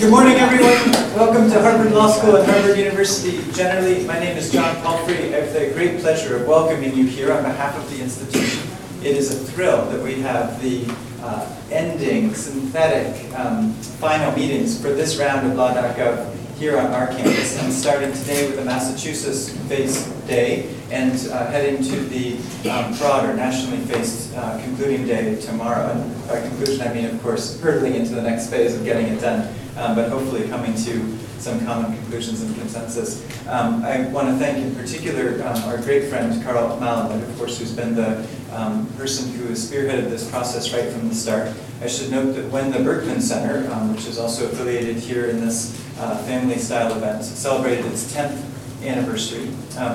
Good morning, everyone. Welcome to Harvard Law School and Harvard University generally. My name is John Palfrey. I have the great pleasure of welcoming you here on behalf of the institution. It is a thrill that we have the ending, synthetic, final meetings for this round of Law.gov here on our campus. I'm starting today with the Massachusetts-based day and heading to the broader, nationally faced concluding day tomorrow. And by conclusion, I mean, of course, hurtling into the next phase of getting it done, but hopefully coming to some common conclusions and consensus. I want to thank in particular our great friend Carl Malamud, of course, who's been the person who has spearheaded this process right from the start. I should note that when the Berkman Center, which is also affiliated here in this family-style event, celebrated its 10th anniversary,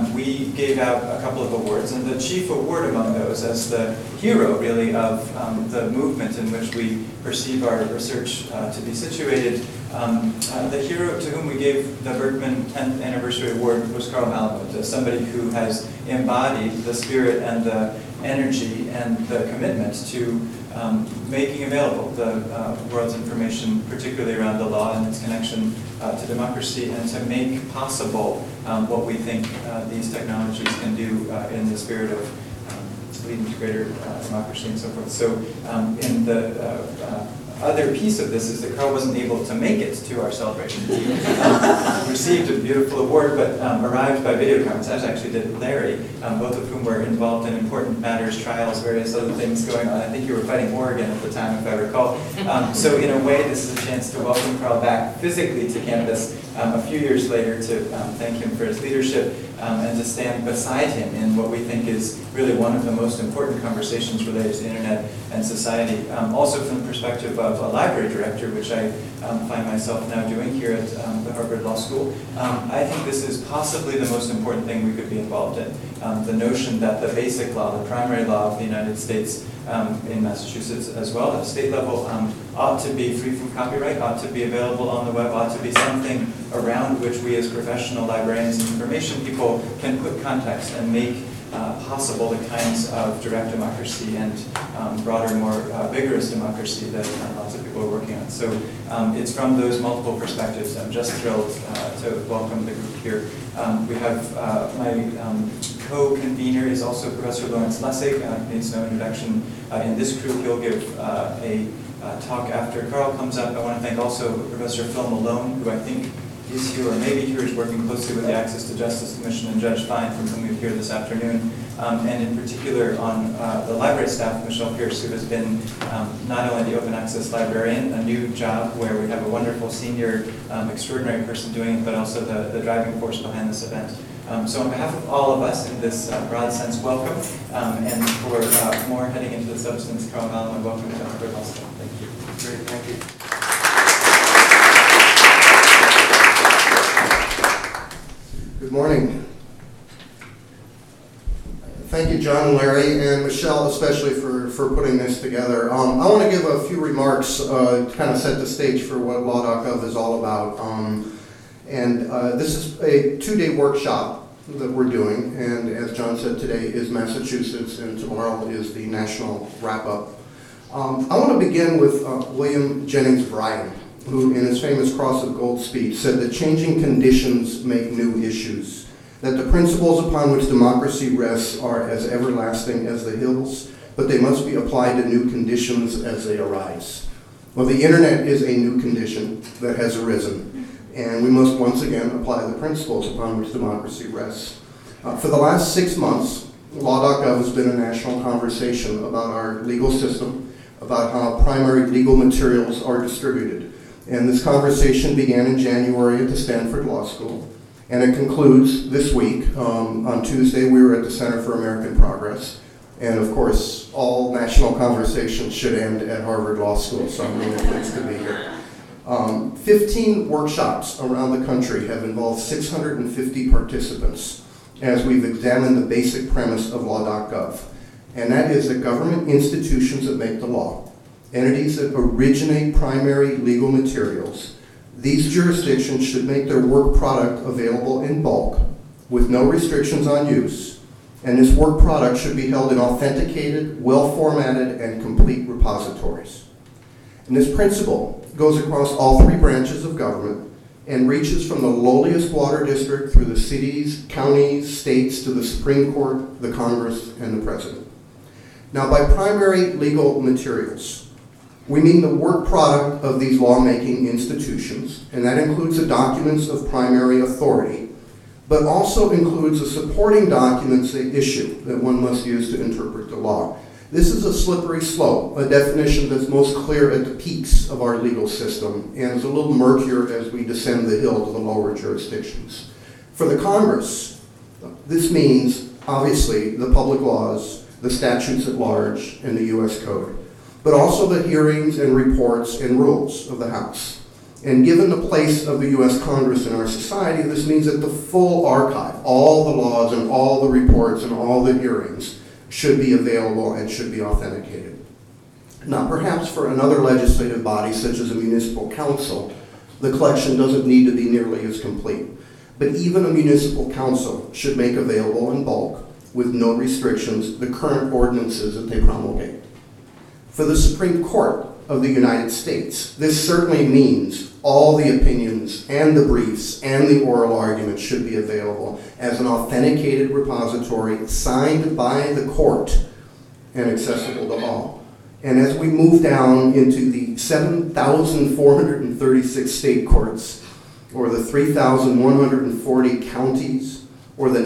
we gave out a couple of awards, and the chief award among those, as the hero, really, of the movement in which we perceive our research to be situated, the hero to whom we gave the Berkman 10th Anniversary Award was Carl Malamud, somebody who has embodied the spirit and the energy and the commitment to making available the world's information, particularly around the law and its connection to democracy, and to make possible what we think these technologies can do in the spirit of leading to greater democracy and so forth. So in the other piece of this is that Carl wasn't able to make it to our celebration. He received a beautiful award, but arrived by video conference, as actually did Larry, both of whom were involved in important matters, trials, various other things going on. I think you were fighting Oregon at the time, if I recall. So in a way, this is a chance to welcome Carl back physically to campus a few years later to thank him for his leadership and to stand beside him in what we think is really one of the most important conversations related to the internet and society. Also from the perspective of a library director, which I find myself now doing here at the Harvard Law School, I think this is possibly the most important thing we could be involved in. The notion that the basic law, the primary law of the United States, in Massachusetts as well at the state level, ought to be free from copyright, ought to be available on the web, ought to be something around which we as professional librarians and information people can put context and make possible the kinds of direct democracy and broader, more vigorous democracy that lots of people are working on. So it's from those multiple perspectives I'm just thrilled to welcome the group here. We have my co-convener is also Professor Lawrence Lessig. Needs no introduction in this group. He'll give a talk after Carl comes up. I want to thank also Professor Phil Malone, who I think is here, or maybe here, is working closely with the Access to Justice Commission and Judge Fine, from whom we hear this afternoon, and in particular on the library staff, Michelle Pierce, who has been not only the open access librarian, a new job where we have a wonderful senior, extraordinary person doing it, but also the driving force behind this event. So on behalf of all of us, in this broad sense, welcome, and for more heading into the substance, Carl Malamud, welcome to Harvard Law School. Thank you. Great, thank you. Good morning. Thank you, John and Larry, and Michelle especially for putting this together. I want to give a few remarks to kind of set the stage for what Law.gov is all about. This is a 2-day workshop that we're doing, and as John said, today is Massachusetts, and tomorrow is the national wrap-up. I want to begin with William Jennings Bryan, who in his famous Cross of Gold speech said that changing conditions make new issues, that the principles upon which democracy rests are as everlasting as the hills, but they must be applied to new conditions as they arise. Well, the internet is a new condition that has arisen, and we must once again apply the principles upon which democracy rests. For the last 6 months, Law.gov has been a national conversation about our legal system, about how primary legal materials are distributed. And this conversation began in January at the Stanford Law School, and it concludes this week. On Tuesday, we were at the Center for American Progress, and of course, all national conversations should end at Harvard Law School, so I'm really pleased to be here. 15 workshops around the country have involved 650 participants as we've examined the basic premise of Law.gov, and that is that government institutions that make the law, entities that originate primary legal materials, these jurisdictions should make their work product available in bulk with no restrictions on use, and this work product should be held in authenticated, well-formatted, and complete repositories. And this principle goes across all three branches of government and reaches from the lowliest water district through the cities, counties, states, to the Supreme Court, the Congress, and the President. Now, by primary legal materials, we mean the work product of these lawmaking institutions, and that includes the documents of primary authority, but also includes the supporting documents they issue that one must use to interpret the law. This is a slippery slope, a definition that's most clear at the peaks of our legal system and is a little murkier as we descend the hill to the lower jurisdictions. For the Congress, this means, obviously, the public laws, the statutes at large, and the U.S. Code, but also the hearings and reports and rules of the House. And given the place of the U.S. Congress in our society, this means that the full archive, all the laws and all the reports and all the hearings, should be available and should be authenticated. Now, perhaps for another legislative body, such as a municipal council, the collection doesn't need to be nearly as complete. But even a municipal council should make available in bulk, with no restrictions, the current ordinances that they promulgate. For the Supreme Court of the United States, this certainly means all the opinions and the briefs and the oral arguments should be available as an authenticated repository signed by the court and accessible to all. And as we move down into the 7,436 state courts, or the 3,140 counties, or the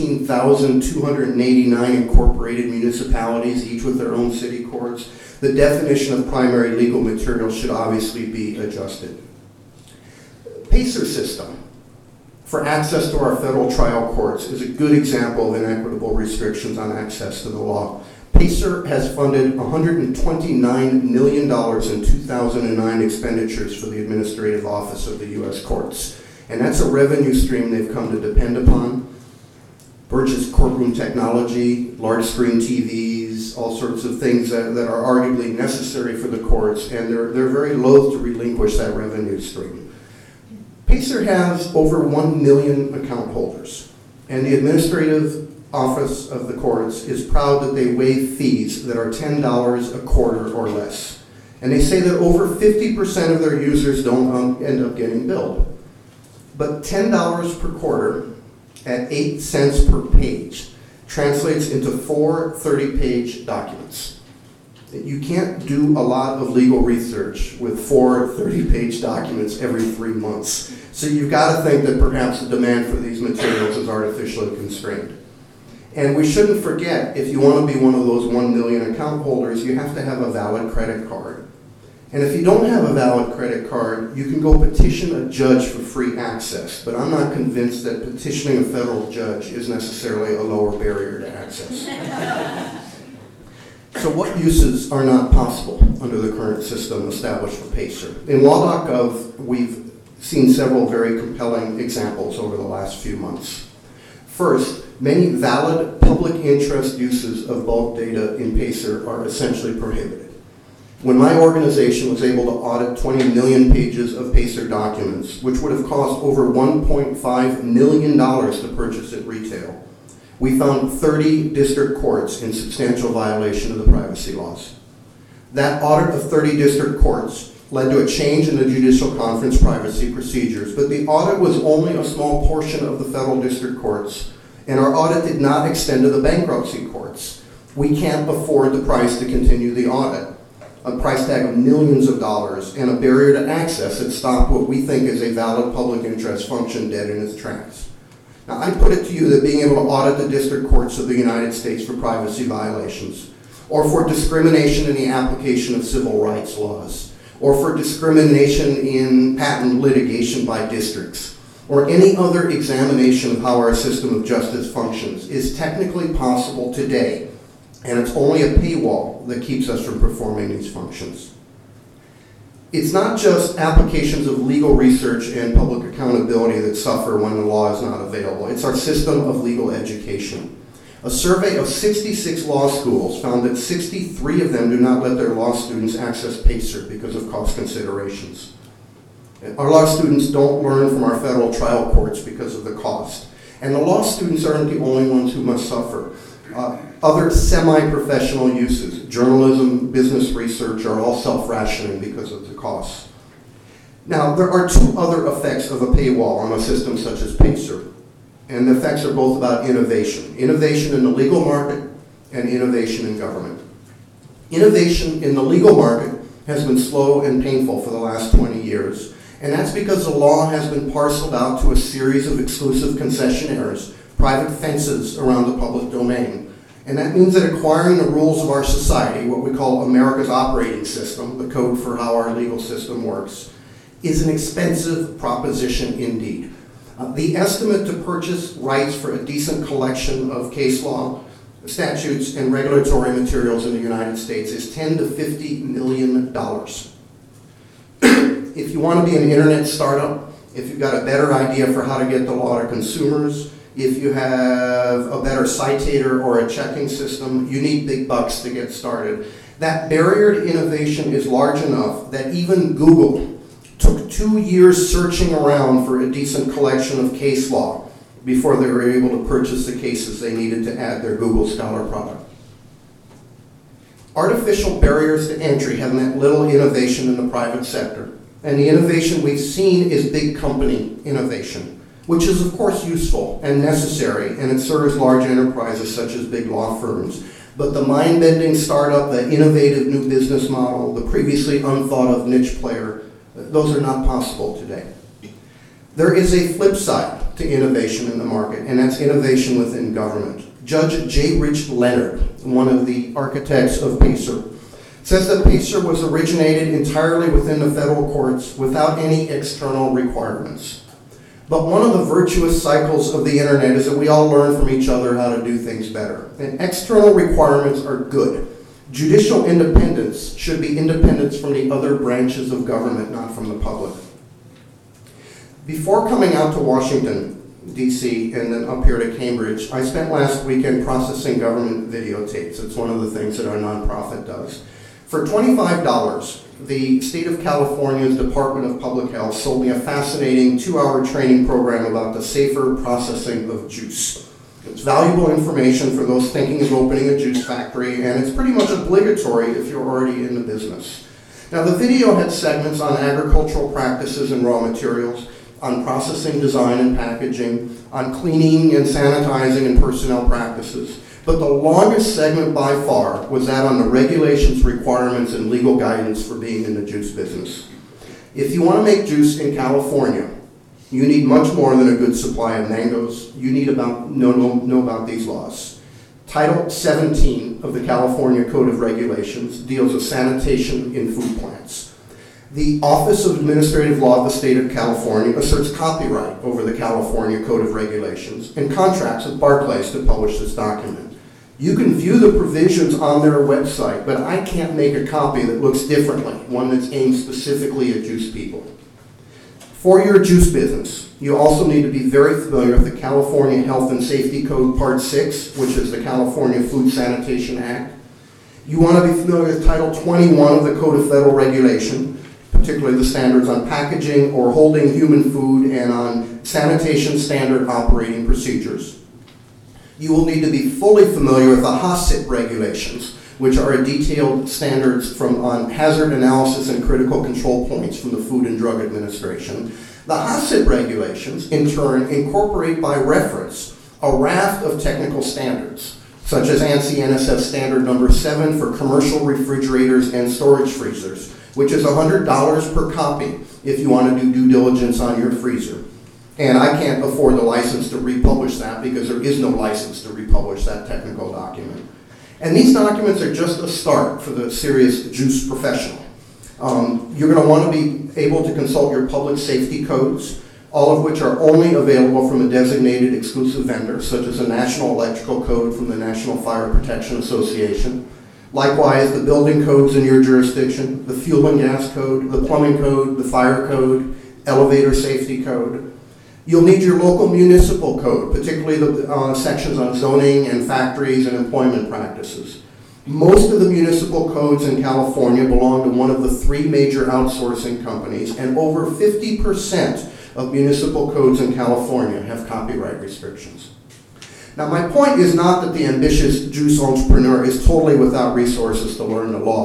19,289 incorporated municipalities, each with their own city courts, the definition of primary legal material should obviously be adjusted. PACER system for access to our federal trial courts is a good example of inequitable restrictions on access to the law. PACER has funded $129 million in 2009 expenditures for the Administrative Office of the U.S. Courts. And that's a revenue stream they've come to depend upon. Purchased courtroom technology, large screen TVs, all sorts of things that are arguably necessary for the courts, and they're very loath to relinquish that revenue stream. PACER has over 1 million account holders, and the Administrative Office of the Courts is proud that they waive fees that are $10 a quarter or less. And they say that over 50% of their users don't end up getting billed. But $10 per quarter at 8 cents per page translates into 4 30-page documents. You can't do a lot of legal research with 4 30-page documents every 3 months. So you've got to think that perhaps the demand for these materials is artificially constrained. And we shouldn't forget, if you want to be one of those 1 million account holders, you have to have a valid credit card. And if you don't have a valid credit card, you can go petition a judge for free access. But I'm not convinced that petitioning a federal judge is necessarily a lower barrier to access. So what uses are not possible under the current system established for PACER? In Law.gov, we've seen several very compelling examples over the last few months. First, many valid public interest uses of bulk data in PACER are essentially prohibited. When my organization was able to audit 20 million pages of PACER documents, which would have cost over $1.5 million to purchase at retail, we found 30 district courts in substantial violation of the privacy laws. That audit of 30 district courts led to a change in the Judicial Conference privacy procedures, but the audit was only a small portion of the federal district courts, and our audit did not extend to the bankruptcy courts. We can't afford the price to continue the audit. A price tag of millions of dollars and a barrier to access that stopped what we think is a valid public interest function dead in its tracks. Now, I put it to you that being able to audit the district courts of the United States for privacy violations, or for discrimination in the application of civil rights laws, or for discrimination in patent litigation by districts, or any other examination of how our system of justice functions is technically possible today, and it's only a paywall that keeps us from performing these functions. It's not just applications of legal research and public accountability that suffer when the law is not available. It's our system of legal education. A survey of 66 law schools found that 63 of them do not let their law students access PACER because of cost considerations. Our law students don't learn from our federal trial courts because of the cost. And the law students aren't the only ones who must suffer. Other semi-professional uses, journalism, business research, are all self-rationing because of the costs. Now, there are two other effects of a paywall on a system such as Pacer, and the effects are both about innovation. Innovation in the legal market and innovation in government. Innovation in the legal market has been slow and painful for the last 20 years, and that's because the law has been parceled out to a series of exclusive concessionaires, private fences around the public domain. And that means that acquiring the rules of our society, what we call America's operating system, the code for how our legal system works, is an expensive proposition indeed. The estimate to purchase rights for a decent collection of case law, statutes, and regulatory materials in the United States is $10 to $50 million. If you want to be an internet startup, if you've got a better idea for how to get the law to consumers, if you have a better citator or a checking system, you need big bucks to get started. That barrier to innovation is large enough that even Google took 2 years searching around for a decent collection of case law before they were able to purchase the cases they needed to add their Google Scholar product. Artificial barriers to entry have meant little innovation in the private sector, and the innovation we've seen is big company innovation, which is of course useful and necessary, and it serves large enterprises such as big law firms. But the mind-bending startup, the innovative new business model, the previously unthought of niche player, those are not possible today. There is a flip side to innovation in the market, and that's innovation within government. Judge J. Rich Leonard, one of the architects of Pacer, says that Pacer was originated entirely within the federal courts without any external requirements. But one of the virtuous cycles of the internet is that we all learn from each other how to do things better. And external requirements are good. Judicial independence should be independence from the other branches of government, not from the public. Before coming out to Washington, D.C., and then up here to Cambridge, I spent last weekend processing government videotapes. It's one of the things that our nonprofit does. For $25, the state of California's Department of Public Health sold me a fascinating 2-hour training program about the safer processing of juice. It's valuable information for those thinking of opening a juice factory, and it's pretty much obligatory if you're already in the business. Now, the video had segments on agricultural practices and raw materials, on processing, design, and packaging, on cleaning and sanitizing and personnel practices. But the longest segment by far was that on the regulations, requirements, and legal guidance for being in the juice business. If you want to make juice in California, you need much more than a good supply of mangoes. You need know about these laws. Title 17 of the California Code of Regulations deals with sanitation in food plants. The Office of Administrative Law of the State of California asserts copyright over the California Code of Regulations and contracts with Barclays to publish this document. You can view the provisions on their website, but I can't make a copy that looks differently, one that's aimed specifically at juice people. For your juice business, you also need to be very familiar with the California Health and Safety Code Part 6, which is the California Food Sanitation Act. You want to be familiar with Title 21 of the Code of Federal Regulation, particularly the standards on packaging or holding human food and on sanitation standard operating procedures. You will need to be fully familiar with the HACCP regulations, which are detailed standards on hazard analysis and critical control points from the Food and Drug Administration. The HACCP regulations, in turn, incorporate by reference a raft of technical standards, such as ANSI NSF Standard Number 7 for commercial refrigerators and storage freezers, which is $100 per copy if you want to do due diligence on your freezer. And I can't afford the license to republish that because there is no license to republish that technical document. And these documents are just a start for the serious juice professional. You're going to want to be able to consult your public safety codes, all of which are only available from a designated exclusive vendor, such as a National Electrical Code from the National Fire Protection Association. Likewise, the building codes in your jurisdiction, the fuel and gas code, the plumbing code, the fire code, elevator safety code. You'll need your local municipal code, particularly the sections on zoning and factories and employment practices. Most of the municipal codes in California belong to one of the 3 major outsourcing companies, and over 50% of municipal codes in California have copyright restrictions. Now, my point is not that the ambitious juice entrepreneur is totally without resources to learn the law,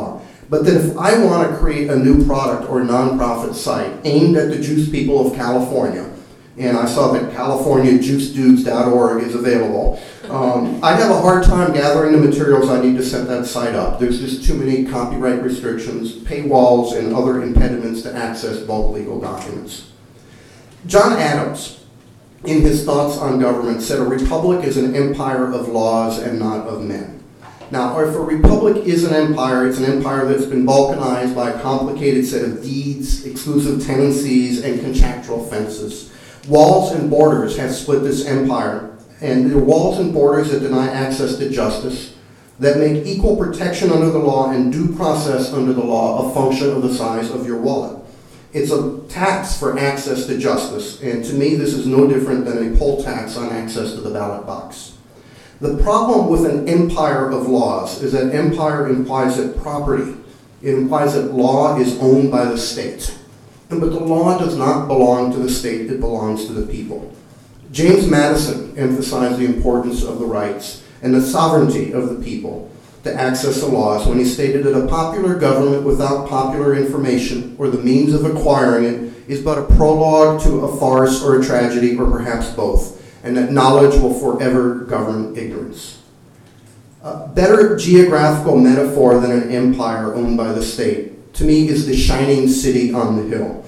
But then if I want to create a new product or nonprofit site aimed at the juice people of California, and I saw that CaliforniaJuiceDudes.org is available, I'd have a hard time gathering the materials I need to set that site up. There's just too many copyright restrictions, paywalls, and other impediments to access bulk legal documents. John Adams, in his Thoughts on Government, said a republic is an empire of laws and not of men. Now, if a republic is an empire, it's an empire that's been balkanized by a complicated set of deeds, exclusive tenancies, and contractual fences. Walls and borders have split this empire, and there are walls and borders that deny access to justice, that make equal protection under the law and due process under the law a function of the size of your wallet. It's a tax for access to justice, and to me this is no different than a poll tax on access to the ballot box. The problem with an empire of laws is that empire implies that property, it implies that law is owned by the state. But the law does not belong to the state, it belongs to the people. James Madison emphasized the importance of the rights and the sovereignty of the people to access the laws when he stated that a popular government without popular information or the means of acquiring it is but a prologue to a farce or a tragedy or perhaps both, and that knowledge will forever govern ignorance. A better geographical metaphor than an empire owned by the state, to me, is the shining city on the hill.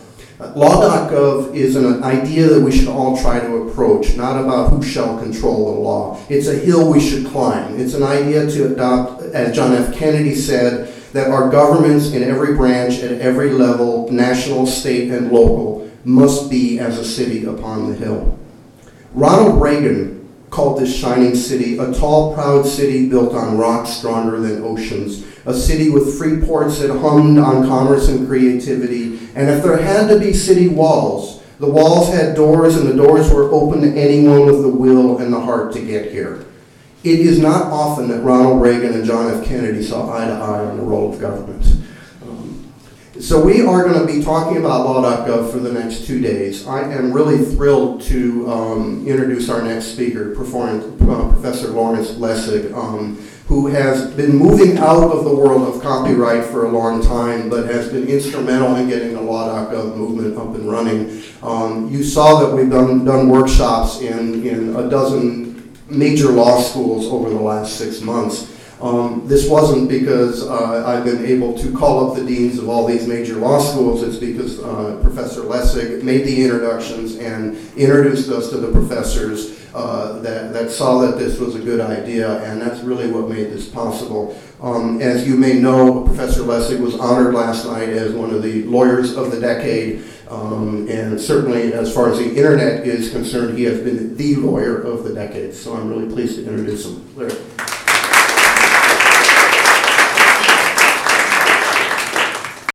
Law.gov is an idea that we should all try to approach, not about who shall control the law. It's a hill we should climb. It's an idea to adopt, as John F. Kennedy said, that our governments in every branch, at every level, national, state, and local, must be as a city upon the hill. Ronald Reagan called this shining city a tall, proud city built on rocks stronger than oceans, a city with free ports that hummed on commerce and creativity, and if there had to be city walls, the walls had doors and the doors were open to anyone with the will and the heart to get here. It is not often that Ronald Reagan and John F. Kennedy saw eye to eye on the role of government. So we are going to be talking about Law.gov for the next 2 days. I am really thrilled to introduce our next speaker, Professor Lawrence Lessig, who has been moving out of the world of copyright for a long time, but has been instrumental in getting the Law.gov movement up and running. You saw that we've done workshops in a dozen major law schools over the last 6 months. This wasn't because I've been able to call up the deans of all these major law schools. It's because Professor Lessig made the introductions and introduced us to the professors that saw that this was a good idea, and that's really what made this possible. As you may know, Professor Lessig was honored last night as one of the lawyers of the decade, and certainly as far as the internet is concerned, he has been the lawyer of the decade, so I'm really pleased to introduce him. Larry.